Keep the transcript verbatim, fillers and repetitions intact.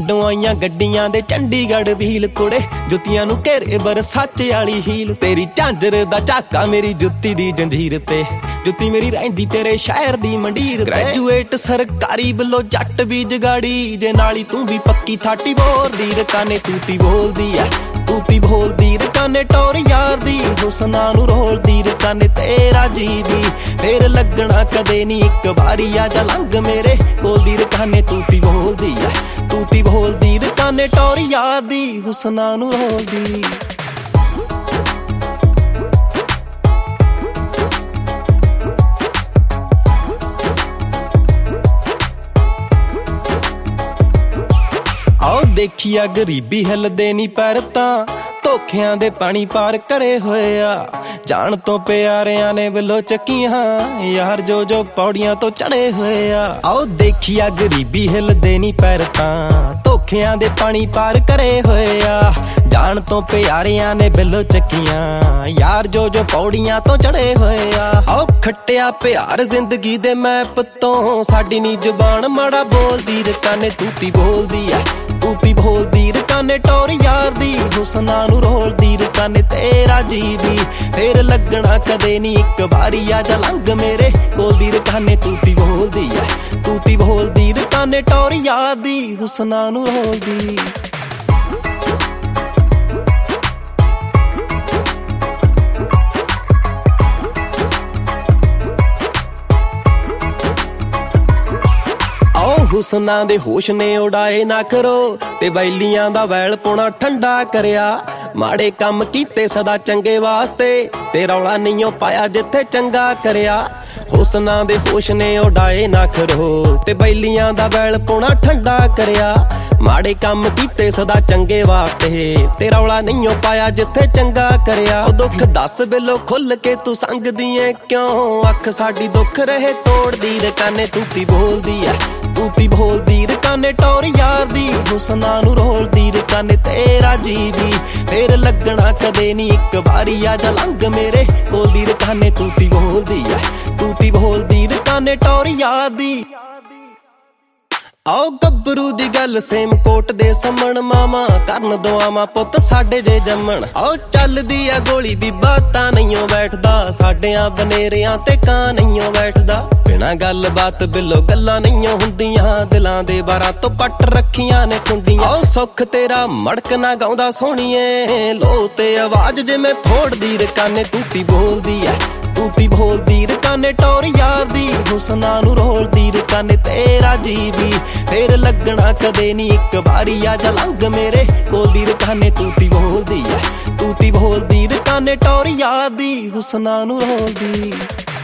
ਪਿੰਡੋਂ ਆਈਆਂ ਗੱਡੀਆਂ ਦੇ ਚੰਡੀਗੜ੍ਹ ਵੀਲ ਕੁੜੇ, ਜੁੱਤੀਆਂ ਨੂੰ ਘੇਰੇ ਬਰਸਾਚੇ ਵਾਲੀ ਹੀਲ। ਤੇਰੀ ਝਾਂਜਰ ਦਾ ਝਾਕਾ ਮੇਰੀ ਜੁੱਤੀ ਦੀ ਜੰਜੀਰ ਤੇ, ਜੁੱਤੀ ਮੇਰੀ ਰਹਿੰਦੀ ਤੇਰੇ ਸ਼ਹਿਰ ਦੀ ਮੰਡੀਰ। ਗ੍ਰੈਜੂਏਟ ਸਰਕਾਰੀ ਵੱਲੋਂ ਜੱਟ ਵੀ ਜਗਾੜੀ, ਜੇ ਨਾਲੀ ਤੂੰ ਵੀ ਪੱਕੀ ਥਾਟੀ ਬੋਲਦੀ। ਰਕਾਨੇ ਤੂਤੀ ਬੋਲਦੀ ਐ, ਤੂਤੀ ਬੋਲਦੀ। ਰਕਾਨੇ ਟੌਰ ਯਾਰ ਦੀ, ਹੁਸਨਾ ਨੂੰ ਰੋਲਦੀ। ਰਕਾਨੇ ਤੇਰਾ ਜੀ ਵੀ ਫੇਰ ਲੱਗਣਾ ਕਦੇ ਨੀ, ਇੱਕ ਵਾਰੀ ਆ ਜਾ ਲੰਘ ਮੇਰੇ ਕੋਲਦੀ। ਰਕਾਨੇ ਤੂਤੀ ਬੋਲਦੀ ਐ, ਤੂਤੀ ਬੋਲਦੀ। ਰਕਾਨੇ ਟੌਰ ਯਾਰ ਦੀ, ਹੁਸਨਾ ਨੂੰ ਰੋਲਦੀ। ਆਓ ਦੇਖੀਆ ਗਰੀਬੀ ਹਿੱਲਦੇ ਨੀ ਪੈਰ ਤਾਂ, ਧੋਖਿਆਂ ਦੇ ਪਾਣੀ ਪਾਰ ਕਰੇ ਹੋਏ ਆ। ਜਾਣ ਤੋਂ ਪਿਆਰਿਆਂ ਨੇ ਵੱਲੋਂ ਚੱਕੀਆਂ ਯਾਰ, ਜੋ ਜੋ ਪੌੜੀਆਂ ਤੋਂ ਚੜੇ ਹੋਏ ਆ। ਆਓ ਦੇਖੀਆ ਗਰੀਬੀ ਹਿੱਲਦੇ ਨੀ ਪੈਰ ਤਾਂ, ਧੋਖਿਆਂ ਦੇ ਪਾਣੀ ਪਾਰ ਕਰੇ ਹੋਏ ਆ। ਜਾਣ ਤੋਂ ਪਿਆਰਿਆਂ ਨੇ ਵੱਲੋਂ ਚੱਕੀਆਂ ਯਾਰ, ਜੋ ਜੋ ਪੌੜੀਆਂ ਤੋਂ ਚੜੇ ਹੋਏ ਆ। ਆਓ ਖੱਟਿਆ ਪਿਆਰ ਜ਼ਿੰਦਗੀ ਦੇ ਮੈਪ ਤੋਂ, ਸਾਡੀ ਨੀ ਜ਼ੁਬਾਨ ਮਾੜਾ ਬੋਲਦੀ। ਰਕਾਨੇ ਤੂਤੀ ਬੋਲਦੀ ਐ, ਤੂਤੀ ਬੋਲਦੀ। ਰਕਾਨੇ ਟੌਰ ਯਾਰ ਦੀ, ਹੁਸਨਾ ਨੂੰ ਰੋਲਦੀ। ਰਕਾਨੇ ਤੇਰਾ ਜੀ ਵੀ ਫੇਰ ਲੱਗਣਾ ਕਦੇ ਨੀ, ਇੱਕ ਵਾਰੀ ਆ ਜਾ ਲੰਘ ਮੇਰੇ ਕੋਲਦੀ। ਰਕਾਨੇ ਤੂਤੀ ਬੋਲਦੀ ਐ, ਤੂਤੀ ਬੋਲਦੀ। ਰਕਾਨੇ ਟੌਰ ਯਾਰ ਦੀ, ਹੁਸਨਾ ਨੂੰ ਰੋਲਦੀ। ਹੁਸਨਾ ਦੇ ਹੋਸ਼ ਨੇ ਉਡਾਏ ਨਾ ਕਰੋ, ਤੇ ਬੈਲੀਆਂ ਦਾ ਵੈਲ ਪੋਣਾ ਠੰਡਾ ਕਰਿਆ। ਮਾੜੇ ਕੰਮ ਕੀਤੇ ਸਦਾ ਚੰਗੇ ਵਾਸਤੇ, ਤੇ ਰੌਲਾ ਨਹੀਂਓ ਪਾਇਆ ਜਿੱਥੇ ਚੰਗਾ ਕਰਿਆ। ਹੁਸਨਾ ਦੇ ਹੋਸ਼ ਨੇ ਉਡਾਏ ਨਾ ਕਰੋ, ਤੇ ਬੈਲੀਆਂ ਦਾ ਵੈਲ ਪੋਣਾ ਠੰਡਾ ਕਰਿਆ। ਮਾੜੇ ਕੰਮ ਕੀਤੇ ਸਦਾ ਚੰਗੇ ਵਾਸਤੇ, ਤੇ ਰੌਲਾ ਨਹੀਂਓ ਪਾਇਆ ਜਿੱਥੇ ਚੰਗਾ ਕਰਿਆ। ਉਹ ਦੁੱਖ ਦੱਸ ਬਿੱਲੋ ਖੁੱਲ ਕੇ ਤੂੰ ਸੰਗਦੀ ਏ ਕਿਉਂ, ਅੱਖ ਸਾਡੀ ਦੁੱਖ ਰਹੇ ਤੋੜਦੀ। ਰਕਾਨੇ ਤੂਤੀ ਬੋਲਦੀ ਐ, ਤੂਤੀ ਬੋਲਦੀ। ਰਕਾਨੇ ਟੌਰ ਯਾਰ ਦੀ, ਹੁਸਨਾ ਨੂੰ ਰੋਲਦੀ। ਰਕਾਨੇ ਤੇਰਾ ਜੀ ਵੀ ਫੇਰ ਲੱਗਣਾ ਕਦੇ ਨੀ, ਇੱਕ ਵਾਰੀ ਆ ਜਾ ਲੰਘ ਮੇਰੇ ਕੋਲਦੀ। ਰਕਾਨੇ ਤੂਤੀ ਬੋਲਦੀ ਐ, ਤੂਤੀ ਬੋਲਦੀ। ਰਕਾਨੇ ਟੌਰ ਯਾਰ ਦੀ। ਆਓ ਗੱਭਰੂ ਦੀ ਗੱਲ ਸੇਮ ਕੋਟ ਦੇ ਸਮਣ, ਮਾਮਾ ਕਰਨ ਦੁਆਵਾਂ ਪੁੱਤ ਸਾਡੇ ਜੇ ਜੰਮਣ। ਆਓ ਚੱਲਦੀ ਆ ਗੋਲੀ ਬੀਬਾ ਤਾਂ ਨਹੀਂਓ ਬੈਠਦਾ, ਸਾਡਿਆਂ ਬਨੇਰਿਆਂ ਤੇ ਕਾਂ ਨਹੀਂਓ ਬੈਠਦਾ। ਬਿਨਾਂ ਗੱਲ ਬਾਤ ਬਿੱਲੋ ਗੱਲਾਂ ਨਹੀਂਓ ਹੁੰਦੀਆਂ, ਦਿਲਾਂ ਦੇ ਬਾਰਾਂ ਤੋਂ ਪੱਟ ਰੱਖੀਆਂ ਨੇ ਕੁੰਡੀਆਂ। ਆਓ ਸੁੱਖ ਤੇਰਾ ਮੜਕ ਨਾ ਗਾਉਂਦਾ ਸੋਹਣੀਏ, ਲੋ ਤੇ ਆਵਾਜ਼ ਜਿਵੇਂ ਫੋੜਦੀ। ਰਕਾਨੇ ਤੂਤੀ ਬੋਲਦੀ ਐ, ਤੂਤੀ ਬੋਲਦੀ। ਰਕਾਨੇ ਟੌਰ ਯਾਰ ਦੀ, ਹੁਸਨਾ ਨੂੰ ਰੋਲਦੀ। ਰਕਾਨੇ ਤੇਰਾ ਜੀ ਵੀ ਫੇਰ ਲੱਗਣਾ ਕਦੇ ਨੀ, ਇੱਕ ਵਾਰੀ ਆ ਜਾ ਲੰਘ ਮੇਰੇ ਕੋਲਦੀ। ਰਕਾਨੇ ਤੂਤੀ ਬੋਲਦੀ ਐ, ਤੂਤੀ ਬੋਲਦੀ। ਰਕਾਨੇ ਟੌਰ ਯਾਰ ਦੀ, ਹੁਸਨਾ ਨੂੰ ਰੋਲਦੀ।